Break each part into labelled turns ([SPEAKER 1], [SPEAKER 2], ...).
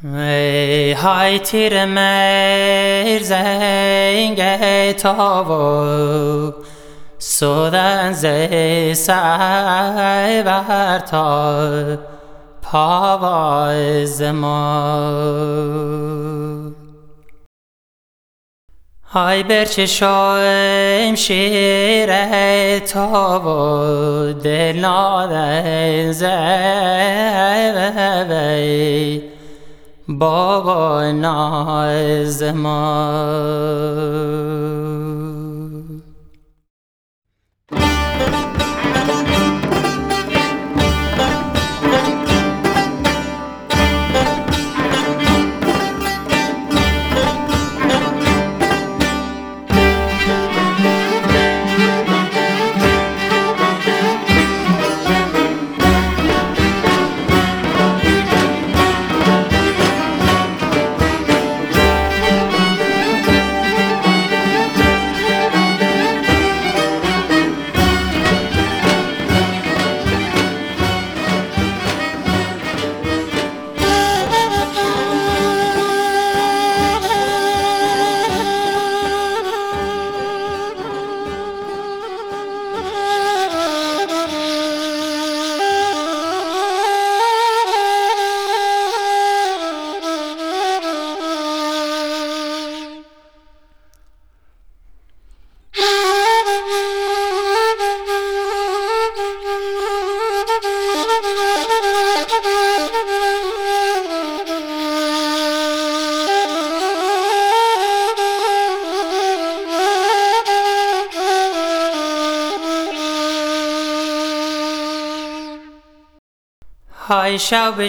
[SPEAKER 1] ای های تیر مرزنگ تاو سودن زی سعی برتا پاواز ما های برچشایم شیر تاو دل نادن زی بابا ناز ما های شب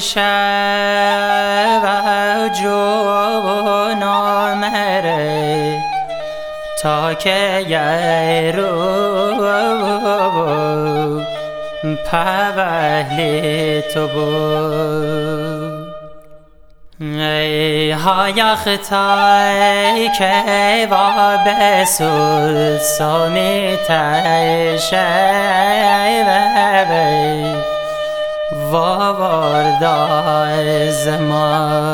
[SPEAKER 1] شب جون آمره تا که یه رو پوهلی تو بود ای های خطای که با بسود سامی تشه وارد از ما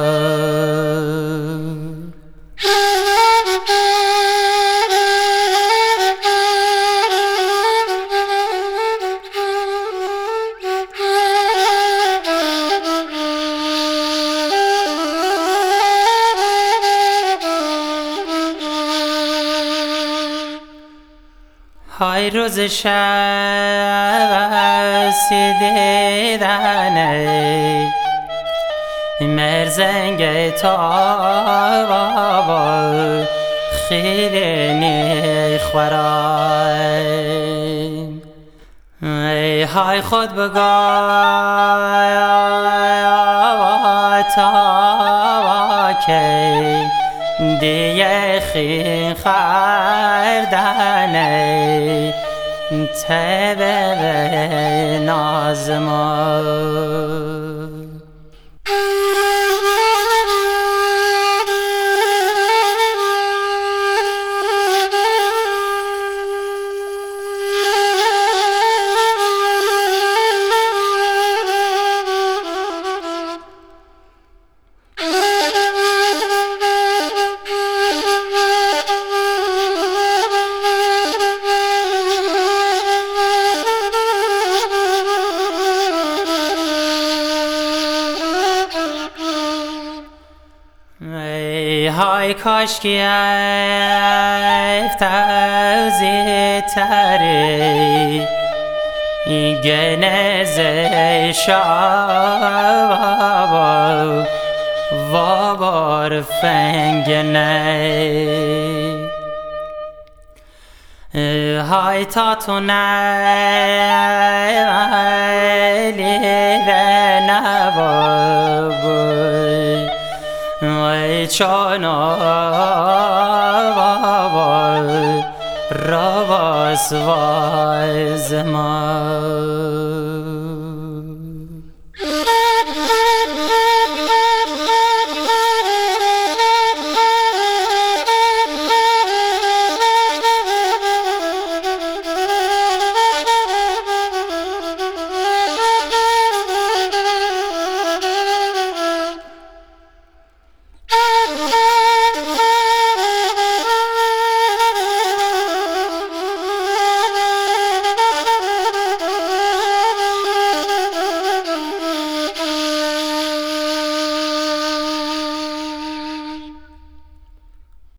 [SPEAKER 1] های روز شب سیدیدنه مرزنگ تا خیلی نیخورای ای های خود بگاه تا که دیگه خین خردنه تبه ناز ما های کاشکی افتازی تری گنز شاب وابار فنگنه های تاتو نیلی و نبابوی ای چانا رواس واز ما